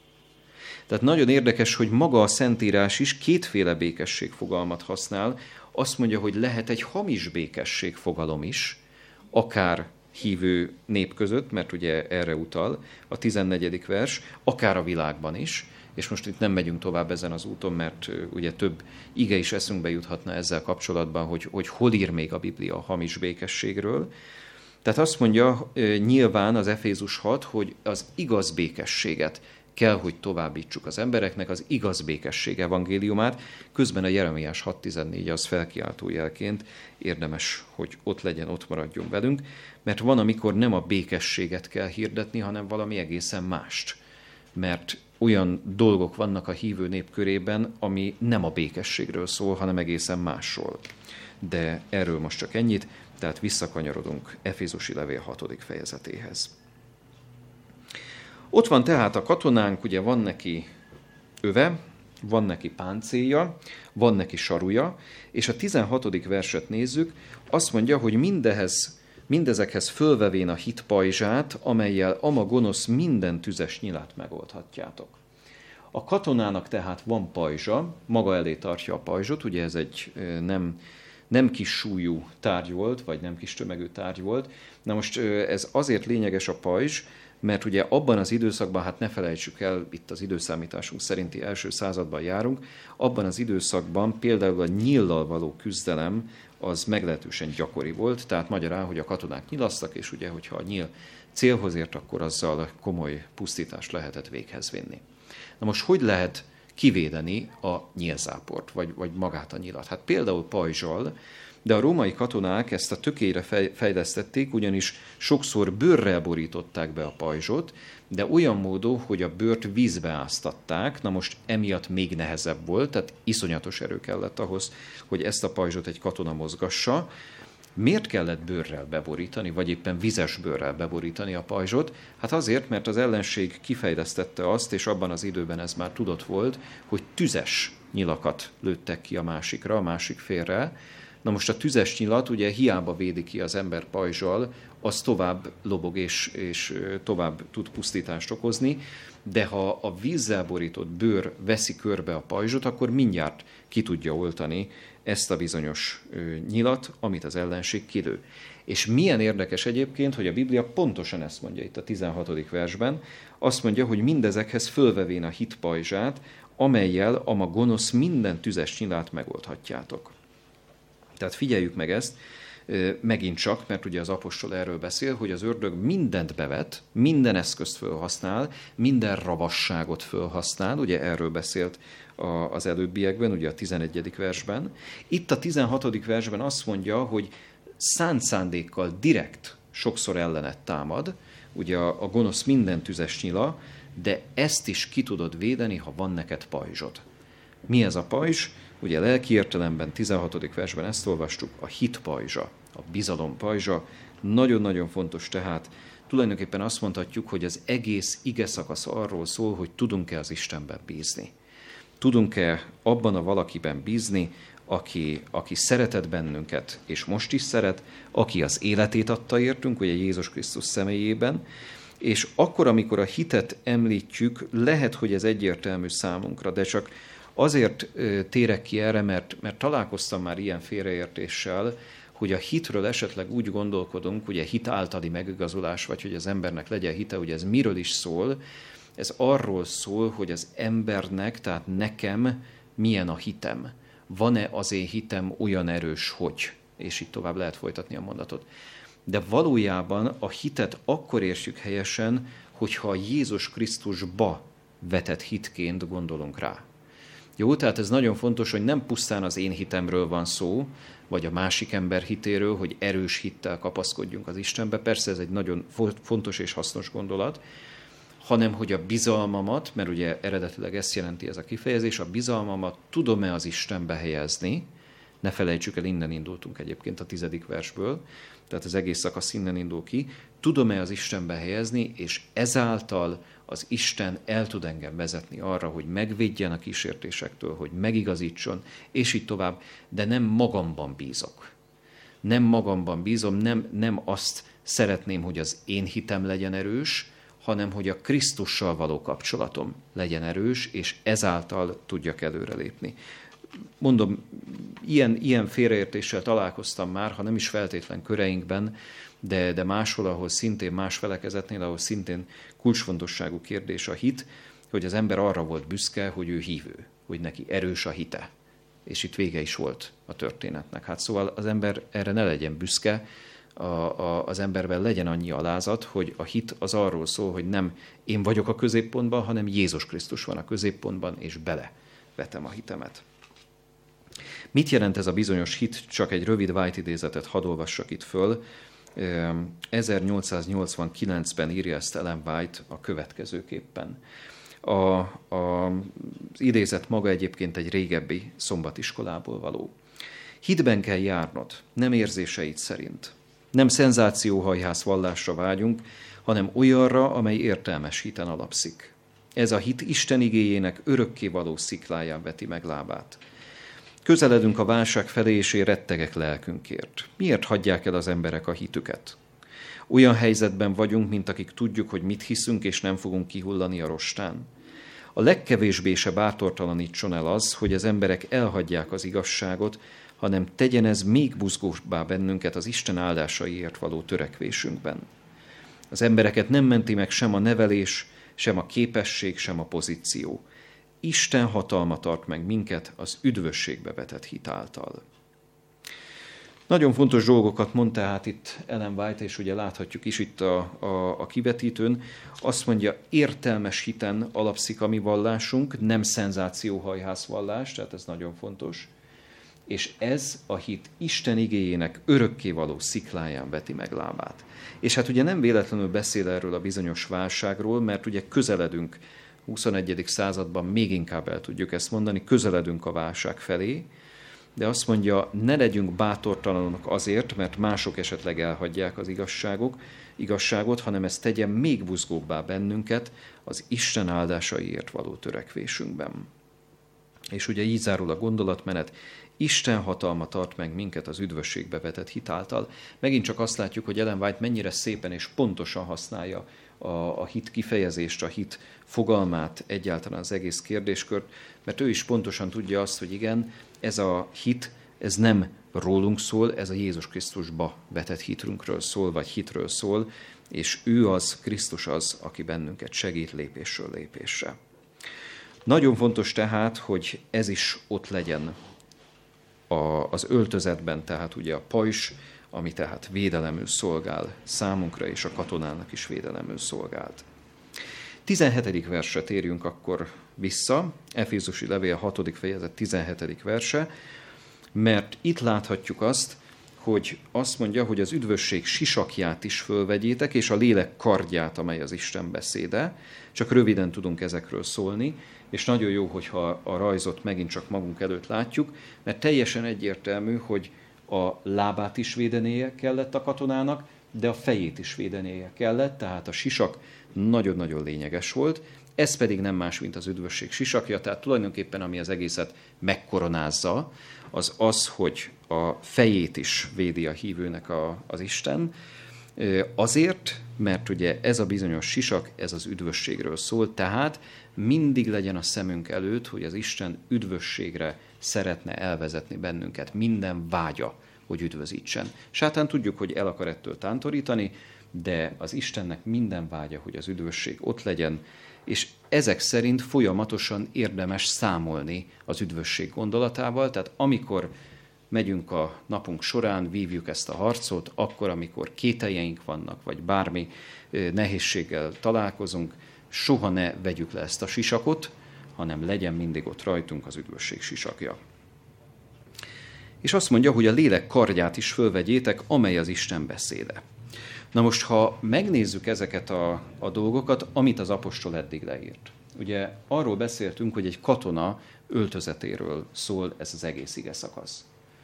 Tehát nagyon érdekes, hogy maga a Szentírás is kétféle békesség fogalmat használ. Azt mondja, hogy lehet egy hamis békesség fogalom is, akár hívő nép között, mert ugye erre utal a 14. vers, akár a világban is, és most itt nem megyünk tovább ezen az úton, mert ugye több ige is eszünkbe juthatna ezzel kapcsolatban, hogy hol ír még a Biblia a hamis békességről. Tehát azt mondja nyilván az Efézus 6, hogy az igaz békességet kell, hogy továbbítsuk az embereknek, az igaz békesség evangéliumát, közben a Jeremiás 6.14 az felkiáltó jelként érdemes, hogy ott legyen, ott maradjon velünk, mert van, amikor nem a békességet kell hirdetni, hanem valami egészen mást. Mert olyan dolgok vannak a hívő nép körében, ami nem a békességről szól, hanem egészen másról. De erről most csak ennyit, tehát visszakanyarodunk Efézusi levél 6. fejezetéhez. Ott van tehát a katonánk, ugye van neki öve, van neki páncélja, van neki saruja, és a 16. verset nézzük, azt mondja, hogy mindezekhez fölvevén a hit pajzsát, amellyel ama gonosz minden tüzes nyilát megoldhatjátok. A katonának tehát van pajzsa, maga elé tartja a pajzsot, ugye ez egy nem kis súlyú tárgy volt, vagy nem kis tömegű tárgy volt. Na most ez azért lényeges a pajzs, mert ugye abban az időszakban, hát ne felejtsük el, itt az időszámításunk szerinti első században járunk, abban az időszakban például a nyíllal való küzdelem az meglehetősen gyakori volt, tehát magyarán, hogy a katonák nyilasztak, és ugye, hogyha a nyíl célhoz ért, akkor azzal komoly pusztítást lehetett véghez vinni. Na most hogy lehet kivédeni a nyílzáport, vagy magát a nyilat? Hát például pajzsal, de a római katonák ezt a tökére fejlesztették, ugyanis sokszor bőrrel borították be a pajzsot, de olyan módon, hogy a bőrt vízbe áztatták, na most emiatt még nehezebb volt, tehát iszonyatos erő kellett ahhoz, hogy ezt a pajzsot egy katona mozgassa. Miért kellett bőrrel beborítani, vagy éppen vizes bőrrel beborítani a pajzsot? Hát azért, mert az ellenség kifejlesztette azt, és abban az időben ez már tudott volt, hogy tüzes nyilakat lőttek ki a másikra, a másik félre. Na most a tüzes nyilat ugye hiába védi ki az ember pajzsal, az tovább lobog és tovább tud pusztítást okozni, de ha a vízzel borított bőr veszi körbe a pajzsot, akkor mindjárt ki tudja oltani ezt a bizonyos nyilat, amit az ellenség kilő. És milyen érdekes egyébként, hogy a Biblia pontosan ezt mondja itt a 16. versben, azt mondja, hogy mindezekhez fölvevén a hit pajzsát, amellyel a gonosz minden tüzes nyilát megoldhatjátok. Tehát figyeljük meg ezt, Megint csak, mert ugye az apostol erről beszél, hogy az ördög mindent bevet, minden eszközt fölhasznál, minden ravasságot fölhasznál, ugye erről beszélt az előbbiekben, ugye a 11. versben. Itt a 16. versben azt mondja, hogy szánt szándékkal direkt sokszor ellenet támad, ugye a gonosz minden tüzes nyila, de ezt is ki tudod védeni, ha van neked pajzsod. Mi ez a pajzs? Ugye lelki értelemben 16. versben ezt olvastuk, a hit pajzsa, a bizalom pajzsa. Nagyon-nagyon fontos tehát. Tulajdonképpen azt mondhatjuk, hogy az egész ige szakasz arról szól, hogy tudunk-e az Istenben bízni. Tudunk-e abban a valakiben bízni, aki szeretett bennünket, és most is szeret, aki az életét adta értünk, ugye Jézus Krisztus személyében, és akkor, amikor a hitet említjük, lehet, hogy ez egyértelmű számunkra, de csak azért térek ki erre, mert találkoztam már ilyen félreértéssel, hogy a hitről esetleg úgy gondolkodunk, ugye hit általi megigazulás, vagy hogy az embernek legyen hite, ugye ez miről is szól? Ez arról szól, hogy az embernek, tehát nekem milyen a hitem. Van-e az én hitem olyan erős, hogy? És itt tovább lehet folytatni a mondatot. De valójában a hitet akkor értsük helyesen, hogyha a Jézus Krisztusba vetett hitként gondolunk rá. Jó, tehát ez nagyon fontos, hogy nem pusztán az én hitemről van szó, vagy a másik ember hitéről, hogy erős hittel kapaszkodjunk az Istenbe. Persze ez egy nagyon fontos és hasznos gondolat, hanem hogy a bizalmamat, mert ugye eredetileg ezt jelenti ez a kifejezés, a bizalmamat tudom-e az Istenbe helyezni, ne felejtsük el, innen indultunk egyébként a 10. versből, tehát az egész szakasz innen indul ki, tudom-e az Istenbe helyezni, és ezáltal az Isten el tud engem vezetni arra, hogy megvédjen a kísértésektől, hogy megigazítson, és így tovább, de nem magamban bízok. Nem magamban bízom, nem azt szeretném, hogy az én hitem legyen erős, hanem hogy a Krisztussal való kapcsolatom legyen erős, és ezáltal tudjak előrelépni. Mondom, ilyen félreértéssel találkoztam már, ha nem is feltétlen köreinkben, de máshol, ahol szintén más felekezetnél, ahol szintén kulcsfontosságú kérdés a hit, hogy az ember arra volt büszke, hogy ő hívő, hogy neki erős a hite. És itt vége is volt a történetnek. Hát szóval az ember erre ne legyen büszke, az emberben legyen annyi alázat, hogy a hit az arról szól, hogy nem én vagyok a középpontban, hanem Jézus Krisztus van a középpontban, és belevetem a hitemet. Mit jelent ez a bizonyos hit? Csak egy rövid White idézetet hadd olvassak itt föl. 1889-ben írja ezt Ellen White a következőképpen. Az idézet maga egyébként egy régebbi szombatiskolából való. Hitben kell járnod, nem érzéseid szerint. Nem szenzációhajhász vallásra vágyunk, hanem olyanra, amely értelmes hiten alapszik. Ez a hit Isten igéjének örökkévaló szikláján veti meg lábát. Közeledünk a válság felé, és én rettegek lelkünkért. Miért hagyják el az emberek a hitüket? Olyan helyzetben vagyunk, mint akik tudjuk, hogy mit hiszünk, és nem fogunk kihullani a rostán. A legkevésbé se bátortalanítson el az, hogy az emberek elhagyják az igazságot, hanem tegyen ez még buzgóbbá bennünket az Isten áldásaiért való törekvésünkben. Az embereket nem menti meg sem a nevelés, sem a képesség, sem a pozíció. Isten hatalma tart meg minket az üdvösségbe vetett hit által. Nagyon fontos dolgokat mond tehát itt Ellen White, és ugye láthatjuk is itt a kivetítőn. Azt mondja, értelmes hiten alapszik a mi vallásunk, nem szenzációhajhász vallás, tehát ez nagyon fontos. És ez a hit Isten igéjének örökkévaló szikláján veti meg lábát. És hát ugye nem véletlenül beszél erről a bizonyos válságról, mert ugye közeledünk 21. században, még inkább el tudjuk ezt mondani, közeledünk a válság felé, de azt mondja, ne legyünk bátortalanok azért, mert mások esetleg elhagyják az igazságot, hanem ez tegyen még buzgóbbá bennünket az Isten áldásaiért való törekvésünkben. És ugye így zárul a gondolatmenet, Isten hatalma tart meg minket az üdvösségbe vetett hit által. Megint csak azt látjuk, hogy Ellen White mennyire szépen és pontosan használja a hit kifejezést, a hit fogalmát, egyáltalán az egész kérdéskört, mert ő is pontosan tudja azt, hogy igen, ez a hit, ez nem rólunk szól, ez a Jézus Krisztusba vetett hitünkről szól, vagy hitről szól, és ő az, Krisztus az, aki bennünket segít lépésről lépésre. Nagyon fontos tehát, hogy ez is ott legyen az öltözetben, tehát ugye a pajzs, ami tehát védelemül szolgál számunkra, és a katonának is védelemül szolgált. 17. versre térjünk akkor vissza, Efézusi levél 6. fejezet 17. verse, mert itt láthatjuk azt, hogy azt mondja, hogy az üdvösség sisakját is fölvegyétek, és a lélek kardját, amely az Isten beszéde. Csak röviden tudunk ezekről szólni, és nagyon jó, hogyha a rajzot megint csak magunk előtt látjuk, mert teljesen egyértelmű, hogy a lábát is védenie kellett a katonának, de a fejét is védenie kellett, tehát a sisak nagyon-nagyon lényeges volt. Ez pedig nem más, mint az üdvösség sisakja, tehát tulajdonképpen ami az egészet megkoronázza, az az, hogy a fejét is védi a hívőnek az Isten, azért, mert ugye ez a bizonyos sisak, ez az üdvösségről szól, tehát mindig legyen a szemünk előtt, hogy az Isten üdvösségre szeretne elvezetni bennünket, minden vágya, hogy üdvözítsen. Sátán tudjuk, hogy el akar ettől tántorítani, de az Istennek minden vágya, hogy az üdvösség ott legyen, és ezek szerint folyamatosan érdemes számolni az üdvösség gondolatával, tehát amikor megyünk a napunk során, vívjuk ezt a harcot, akkor, amikor kételjeink vannak, vagy bármi nehézséggel találkozunk, soha ne vegyük le ezt a sisakot, hanem legyen mindig ott rajtunk az üdvösség sisakja. És azt mondja, hogy a lélek kardját is fölvegyétek, amely az Isten beszéde. Na most, ha megnézzük ezeket a dolgokat, amit az apostol eddig leírt. Ugye arról beszéltünk, hogy egy katona öltözetéről szól ez az egész ige szakasz.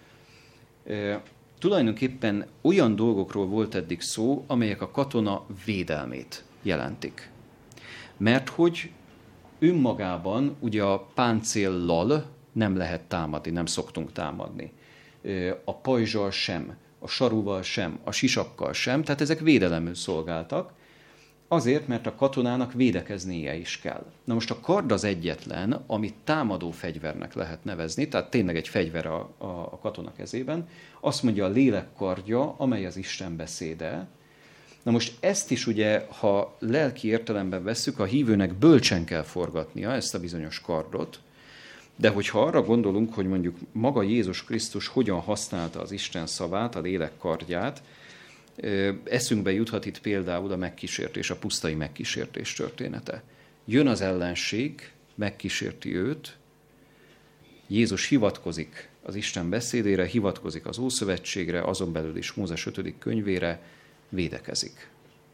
Tulajdonképpen olyan dolgokról volt eddig szó, amelyek a katona védelmét jelentik. Mert hogy önmagában ugye a páncéllal nem lehet támadni, nem szoktunk támadni. A pajzsal sem, a sarúval sem, a sisakkal sem, tehát ezek védelemül szolgáltak, azért, mert a katonának védekeznie is kell. Na most a kard az egyetlen, amit támadó fegyvernek lehet nevezni, tehát tényleg egy fegyver a katona kezében, azt mondja a lélek kardja, amely az Isten beszéde. Na most ezt is ugye, ha lelki értelemben vesszük, a hívőnek bölcsen kell forgatnia ezt a bizonyos kardot, de hogyha arra gondolunk, hogy mondjuk maga Jézus Krisztus hogyan használta az Isten szavát, a lélek kardját, eszünkbe juthat itt például a megkísértés, a pusztai megkísértés története. Jön az ellenség, megkísérti őt, Jézus hivatkozik az Isten beszédére, hivatkozik az Ószövetségre, azon belül is Mózes 5. könyvére, védekezik.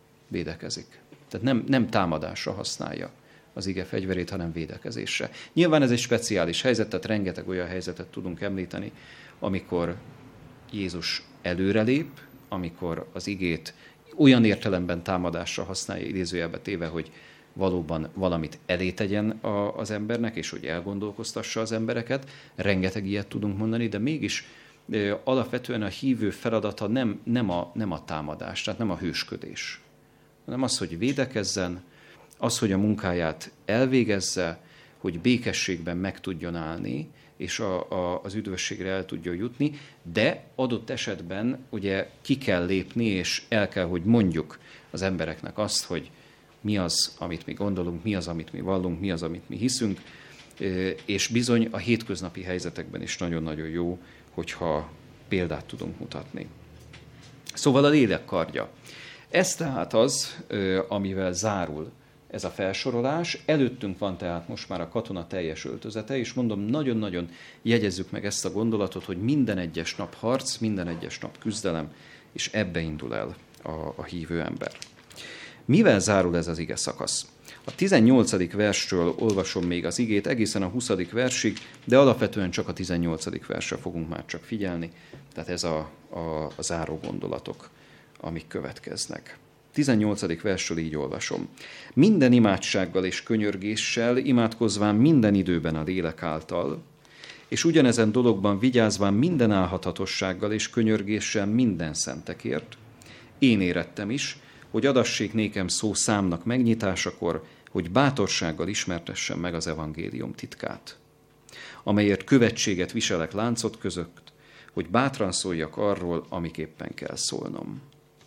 Tehát nem támadásra használja az ige fegyverét, hanem védekezésre. Nyilván ez egy speciális helyzet, tehát rengeteg olyan helyzetet tudunk említeni, amikor Jézus előrelép, amikor az igét olyan értelemben támadásra használja, idézőjelbe téve, hogy valóban valamit elé tegyen az embernek, és hogy elgondolkoztassa az embereket. Rengeteg ilyet tudunk mondani, de mégis alapvetően a hívő feladata nem a támadás, tehát nem a hősködés, hanem az, hogy védekezzen, az, hogy a munkáját elvégezze, hogy békességben meg tudjon állni, és az üdvösségre el tudjon jutni, de adott esetben ugye ki kell lépni, és el kell, hogy mondjuk az embereknek azt, hogy mi az, amit mi gondolunk, mi az, amit mi vallunk, mi az, amit mi hiszünk, és bizony a hétköznapi helyzetekben is nagyon-nagyon jó, hogyha példát tudunk mutatni. Szóval a lélek kardja. Ez tehát az, amivel zárul ez a felsorolás. Előttünk van tehát most már a katona teljes öltözete, és mondom, nagyon-nagyon jegyezzük meg ezt a gondolatot, hogy minden egyes nap harc, minden egyes nap küzdelem, és ebbe indul el a hívő ember. Mivel zárul ez az ige szakasz? A 18. verstől olvasom még az igét egészen a 20. versig, de alapvetően csak a 18. versre fogunk már csak figyelni, tehát ez a záró gondolatok, amik következnek. 18. versről így olvasom. Minden imádsággal és könyörgéssel, imádkozván minden időben a lélek által, és ugyanezen dologban vigyázván minden álhatatossággal és könyörgéssel minden szentekért, én érettem is, hogy adassék nékem szó számnak megnyitásakor, hogy bátorsággal ismertessem meg az evangélium titkát, amelyért követséget viselek láncot között, hogy bátran szóljak arról, amiképpen kell szólnom.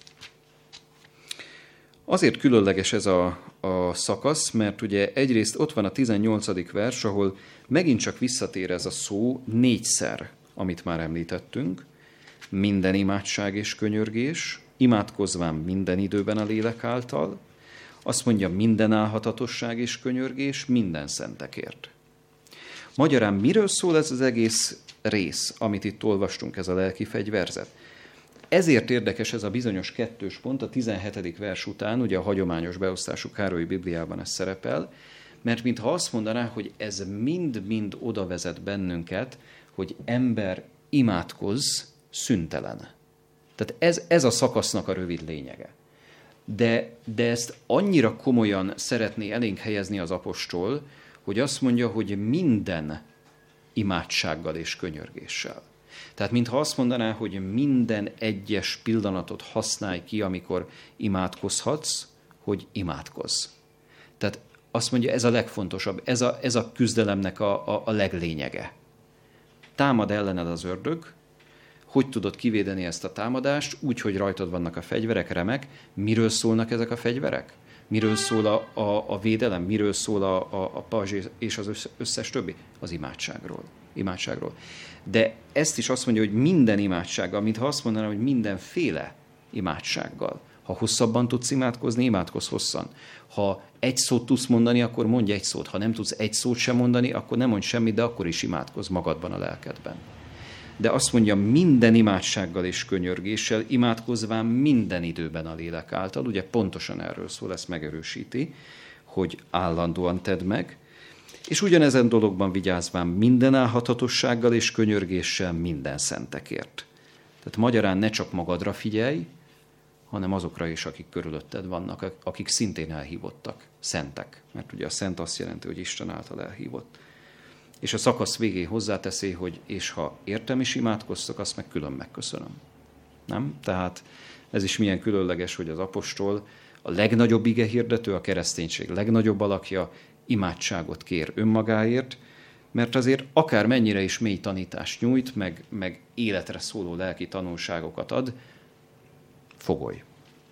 Azért különleges ez a szakasz, mert ugye egyrészt ott van a 18. vers, ahol megint csak visszatér ez a szó 4-szer, amit már említettünk, minden imádság és könyörgés, imádkozván minden időben a lélek által, azt mondja minden álhatatosság és könyörgés minden szentekért. Magyarán miről szól ez az egész rész, amit itt olvastunk, ez a lelki fegyverzet? Ezért érdekes ez a bizonyos 2. pont, a 17. vers után, ugye a hagyományos beosztású Károlyi Bibliában ez szerepel, mert mintha azt mondaná, hogy ez mind-mind oda vezet bennünket, hogy ember imádkozz szüntelen. Tehát ez a szakasznak a rövid lényege. De ezt annyira komolyan szeretné elénk helyezni az apostol, hogy azt mondja, hogy minden imádsággal és könyörgéssel. Tehát mintha azt mondaná, hogy minden egyes pillanatot használj ki, amikor imádkozhatsz, hogy imádkozz. Tehát azt mondja, ez a legfontosabb, ez a küzdelemnek a leglényege. Támad ellened az ördög, hogy tudod kivédeni ezt a támadást? Úgy, hogy rajtad vannak a fegyverek, remek. Miről szólnak ezek a fegyverek? Miről szól a védelem? Miről szól a pajzs és az összes többi? Az imádságról. De ezt is azt mondja, hogy minden imádsággal, mintha azt mondaná, hogy mindenféle imádsággal. Ha hosszabban tudsz imádkozni, imádkozz hosszan. Ha egy szót tudsz mondani, akkor mondj egy szót. Ha nem tudsz egy szót sem mondani, akkor nem mondj semmit, de akkor is imádkozz magadban, a lelkedben. De azt mondja, minden imádsággal és könyörgéssel, imádkozván minden időben a lélek által, ugye pontosan erről szól, ezt megerősíti, hogy állandóan tedd meg, és ugyanezen dologban vigyázván minden álhatatossággal és könyörgéssel minden szentekért. Tehát magyarán ne csak magadra figyelj, hanem azokra is, akik körülötted vannak, akik szintén elhívottak, szentek. Mert ugye a szent azt jelenti, hogy Isten által elhívott. És a szakasz végén hozzáteszi, hogy és ha értem is imádkoztok, azt meg külön megköszönöm. Nem? Tehát ez is milyen különleges, hogy az apostol, a legnagyobb igehirdető, a kereszténység legnagyobb alakja, imádságot kér önmagáért, mert azért akár mennyire is mély tanítást nyújt, meg életre szóló lelki tanulságokat ad, fogoly.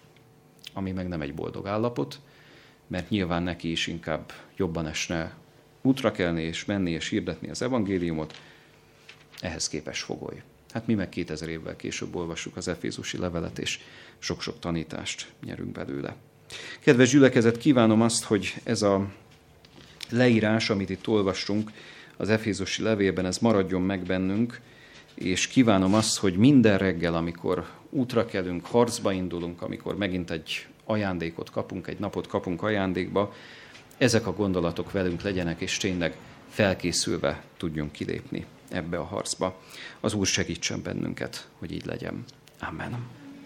Ami meg nem egy boldog állapot, mert nyilván neki is inkább jobban esne útra kelni és menni és hirdetni az evangéliumot, ehhez képes fogoly. Hát mi meg 2000 évvel később olvassuk az efézusi levelet, és sok-sok tanítást nyerünk belőle. Kedves gyülekezet, kívánom azt, hogy ez a leírás, amit itt olvastunk az efézusi levélben, ez maradjon meg bennünk, és kívánom azt, hogy minden reggel, amikor útra kelünk, harcba indulunk, amikor megint egy ajándékot kapunk, egy napot kapunk ajándékba, ezek a gondolatok velünk legyenek, és tényleg felkészülve tudjunk kilépni ebbe a harcba. Az Úr segítsen bennünket, hogy így legyen. Amen.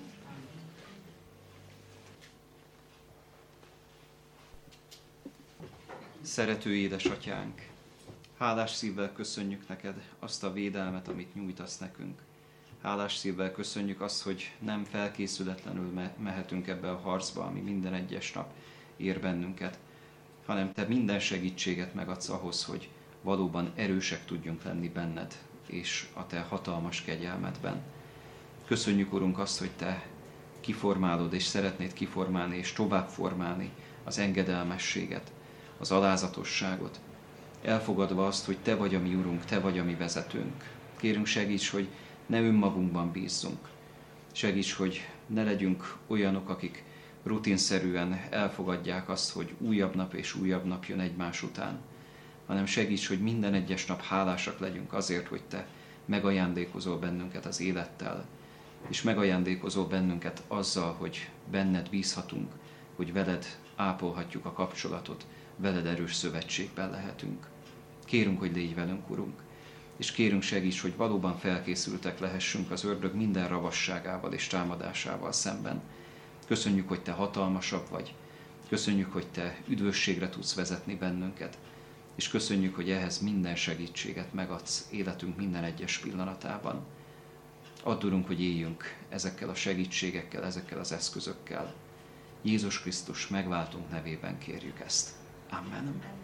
Szerető édesatyánk, hálás szívvel köszönjük neked azt a védelmet, amit nyújtasz nekünk. Hálás szívvel köszönjük azt, hogy nem felkészületlenül mehetünk ebbe a harcba, ami minden egyes nap ér bennünket, hanem te minden segítséget megadsz ahhoz, hogy valóban erősek tudjunk lenni benned, és a te hatalmas kegyelmedben. Köszönjük, Urunk, azt, hogy te kiformálod, és szeretnéd kiformálni, és tovább formálni az engedelmességet, az alázatosságot, elfogadva azt, hogy te vagy a mi Urunk, te vagy a mi vezetőnk. Kérünk, segíts, hogy ne önmagunkban bízzunk. Segíts, hogy ne legyünk olyanok, akik rutinszerűen elfogadják azt, hogy újabb nap és újabb nap jön egymás után, hanem segíts, hogy minden egyes nap hálásak legyünk azért, hogy te megajándékozol bennünket az élettel, és megajándékozol bennünket azzal, hogy benned bízhatunk, hogy veled ápolhatjuk a kapcsolatot, veled erős szövetségben lehetünk. Kérünk, hogy légy velünk, Urunk, és kérünk, segíts, hogy valóban felkészültek lehessünk az ördög minden ravasságával és támadásával szemben. Köszönjük, hogy te hatalmasabb vagy, köszönjük, hogy te üdvösségre tudsz vezetni bennünket, és köszönjük, hogy ehhez minden segítséget megadsz életünk minden egyes pillanatában. Add, Urunk, hogy éljünk ezekkel a segítségekkel, ezekkel az eszközökkel. Jézus Krisztus megváltunk nevében kérjük ezt. Amen.